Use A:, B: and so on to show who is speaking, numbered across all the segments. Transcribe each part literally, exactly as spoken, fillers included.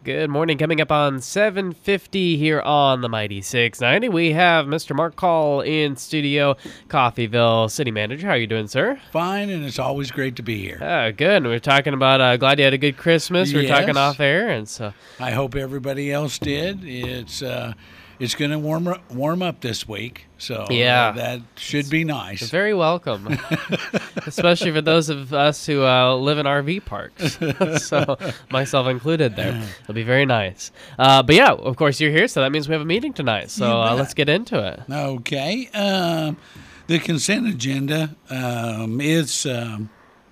A: Good morning. Coming up on seven fifty here on the Mighty six ninety, we have Mister Mark Call in studio, Coffeyville City Manager. How are you doing, sir?
B: Fine, and it's always great to be here.
A: Oh, good. We were talking about, uh, glad you had a good Christmas. We were
B: Yes.
A: talking off air, and so.
B: I hope everybody else did. It's uh, it's going to warm up, warm up this week, so
A: Yeah.
B: uh, that should be nice.
A: Very welcome, especially for those of us who uh, live in R V parks, so myself included there. It'll be very nice. Uh, but yeah, of course you're here, so that means we have a meeting tonight. So
B: You
A: uh,
B: bet.
A: let's get into it.
B: Okay. Um, the consent agenda um, is um,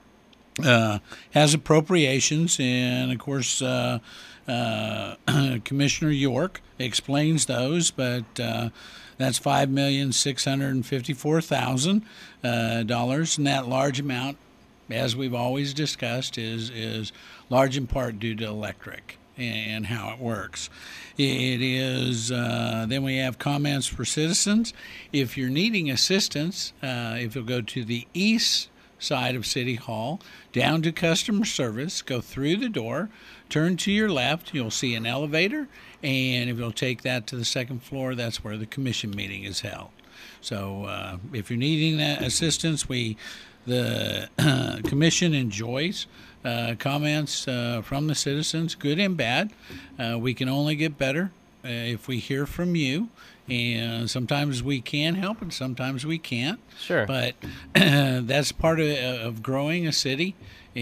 B: uh, has appropriations, and of course, uh, uh, Commissioner York explains those, but uh, that's five million six hundred fifty-four thousand uh, dollars, and that large amount, as we've always discussed, is is large in part due to electric and how it works. It is, uh, then we have comments for citizens. If you're needing assistance, uh, if you'll go to the east side of City Hall, down to customer service, go through the door, turn to your left, you'll see an elevator, and if you'll take that to the second floor, that's where the commission meeting is held. So uh, if you're needing that assistance, we the uh, commission enjoys uh, comments uh, from the citizens, good and bad. Uh, we can only get better uh, if we hear from you, and sometimes we can help and sometimes we can't.
A: Sure.
B: But uh, that's part of, of growing a city,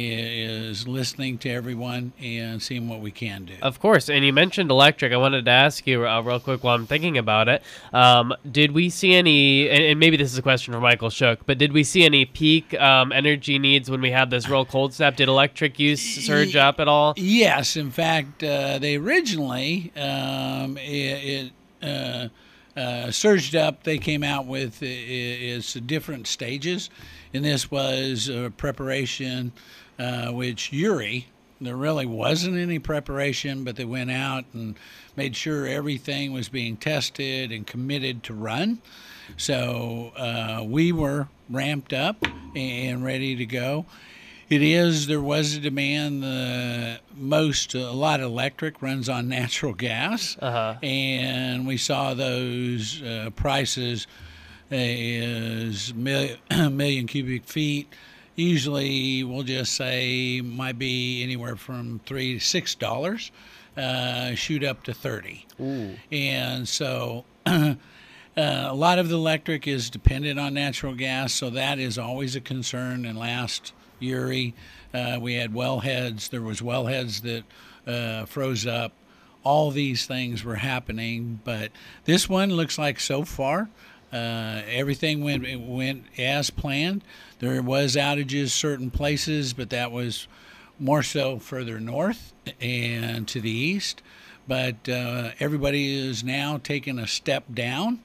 B: is listening to everyone and seeing what we can do.
A: Of course, and you mentioned electric. I wanted to ask you uh, real quick while I'm thinking about it. Um, did we see any, and, and maybe this is a question for Michael Shook, but did we see any peak um, energy needs when we had this real cold snap? Did electric use surge up at all?
B: Yes. In fact, uh, they originally, um, it, it uh, uh, surged up. They came out with i- i- its different stages, and this was uh, preparation, uh, which Uri, there really wasn't any preparation, but they went out and made sure everything was being tested and committed to run. So uh, we were ramped up and ready to go. It is, there was a demand. The most, a lot of electric runs on natural gas,
A: Uh-huh.
B: and we saw those uh, prices uh, is mil- million cubic feet. Usually, we'll just say might be anywhere from three to six dollars, uh, shoot up to thirty.
A: Ooh.
B: And so, uh, a lot of the electric is dependent on natural gas, so that is always a concern. And last Uri, uh, we had wellheads. There was wellheads that uh, froze up. All these things were happening, but this one looks like so far uh, everything went it went as planned. There was outages certain places, but that was more so further north and to the east. But uh, everybody is now taking a step down.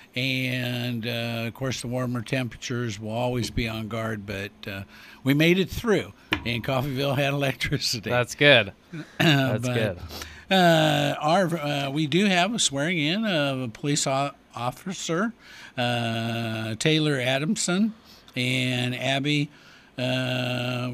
B: And, uh, of course, the warmer temperatures will always be on guard, but uh, we made it through, and Coffeyville had electricity.
A: That's good. That's
B: But,
A: good.
B: Uh, our, uh, we do have a swearing in of a police o- officer, uh, Taylor Adamson, and Abby, uh,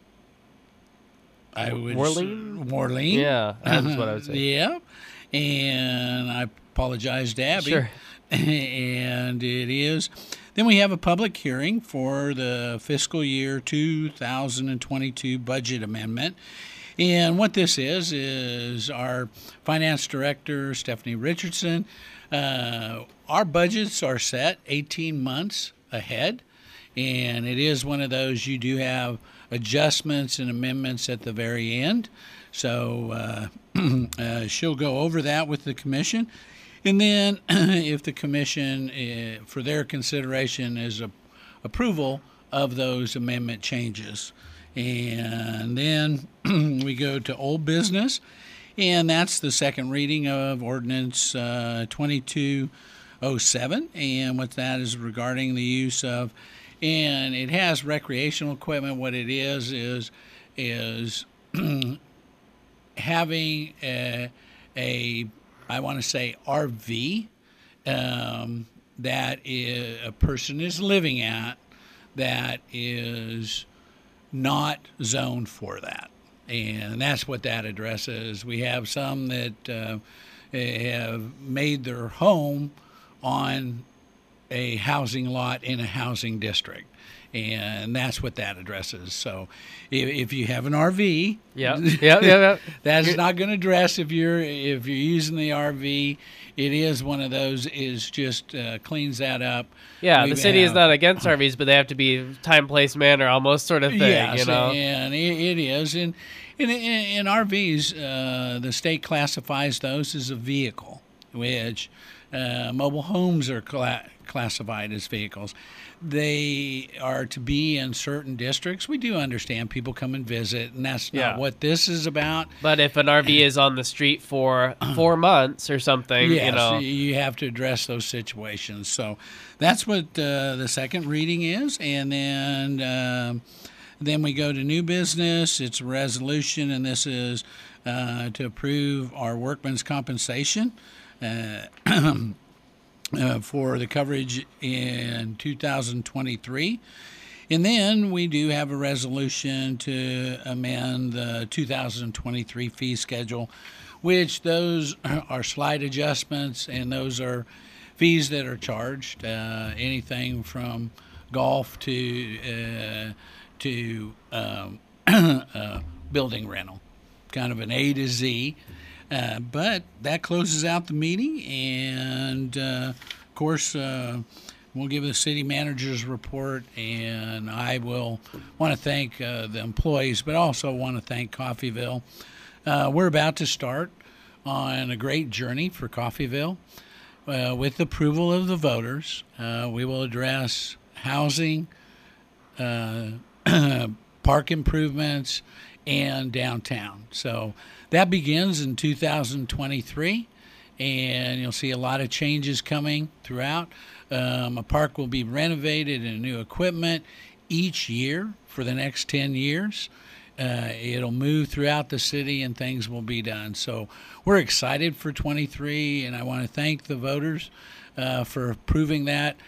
B: I would
A: Warleen?
B: Warleen.
A: Yeah, that's what I would say.
B: Yeah, and I apologize to Abby.
A: Sure.
B: And it is. Then we have a public hearing for the fiscal year two thousand twenty-two budget amendment. And what this is, is our finance director, Stephanie Richardson. Uh, our budgets are set eighteen months ahead, and it is one of those you do have adjustments and amendments at the very end. So uh, uh, she'll go over that with the commission. And then if the commission, uh, for their consideration, is a, approval of those amendment changes. And then we go to old business, and that's the second reading of ordinance uh, twenty-two oh seven. And what that is regarding the use of, and it has recreational equipment. What it is is is having a, a I want to say R V um, that is, a person is living at that is not zoned for that. And that's what that addresses. We have some that uh, have made their home on a housing lot in a housing district. And that's what that addresses. So if, if you have an R V,
A: yeah, yeah, yeah,
B: that's not going to address if you're if you're using the R V. It is one of those is just uh, cleans that up.
A: Yeah,
B: we
A: the city
B: have,
A: is not against R Vs, but they have to be time, place, manner, almost sort of thing.
B: Yes,
A: you know,
B: and it, it is. And in, in, in R Vs, uh, the state classifies those as a vehicle, which uh, mobile homes are cla- classified as vehicles. They are to be in certain districts. We do understand people come and visit, and that's not
A: Yeah.
B: what this is about.
A: But if an R V is on the street for four months or something,
B: Yes,
A: you know,
B: you have to address those situations. So that's what uh, the second reading is, and then um, then we go to new business. It's a resolution, and this is uh, to approve our workman's compensation. Uh, Uh, for the coverage in two thousand twenty-three. And then we do have a resolution to amend the two thousand twenty-three fee schedule, which those are slight adjustments, and those are fees that are charged, uh, anything from golf to uh, to um, uh, building rental, kind of an A to Z. Uh, but that closes out the meeting, and uh, of course, uh, we'll give the city manager's report, and I will want to thank uh, the employees, but also want to thank Coffeyville. Uh, we're about to start on a great journey for Coffeyville. Uh, with approval of the voters, uh, we will address housing, uh, park improvements, and downtown. So that begins in two thousand twenty-three, and you'll see a lot of changes coming throughout. Um, a park will be renovated and new equipment each year for the next ten years. Uh, it'll move throughout the city, and things will be done. So we're excited for twenty-three, and I want to thank the voters uh, for approving that.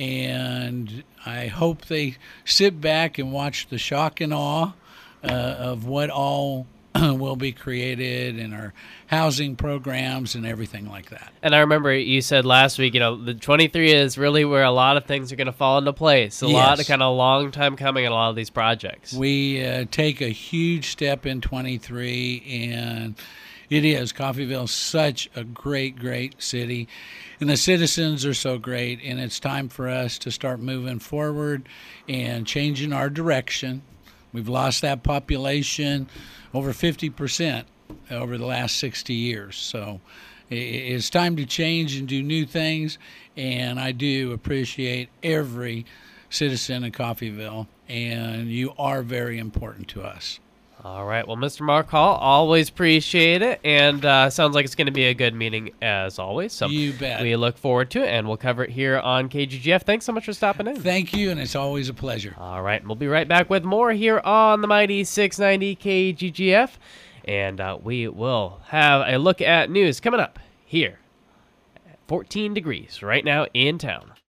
B: And I hope they sit back and watch the shock and awe uh, of what all will be created in our housing programs and everything like that.
A: And I remember you said last week, you know, the twenty-three is really where a lot of things are going to fall into place. A
B: Yes.
A: lot of kind of long time coming in a lot of these projects.
B: We uh, take a huge step in twenty-three, and it is. Coffeyville is such a great, great city, and the citizens are so great, and it's time for us to start moving forward and changing our direction. We've lost that population over fifty percent over the last sixty years. So it's time to change and do new things, and I do appreciate every citizen in Coffeyville, and you are very important to us.
A: All right. Well, Mister Mark Hall, always appreciate it. And uh, sounds like it's going to be a good meeting as always. So
B: You bet.
A: we look forward to it, and we'll cover it here on K G G F. Thanks so much for stopping in.
B: Thank you, and it's always a pleasure.
A: All right. We'll be right back with more here on the mighty six ninety K G G F. And uh, we will have a look at news coming up here at fourteen degrees right now in town.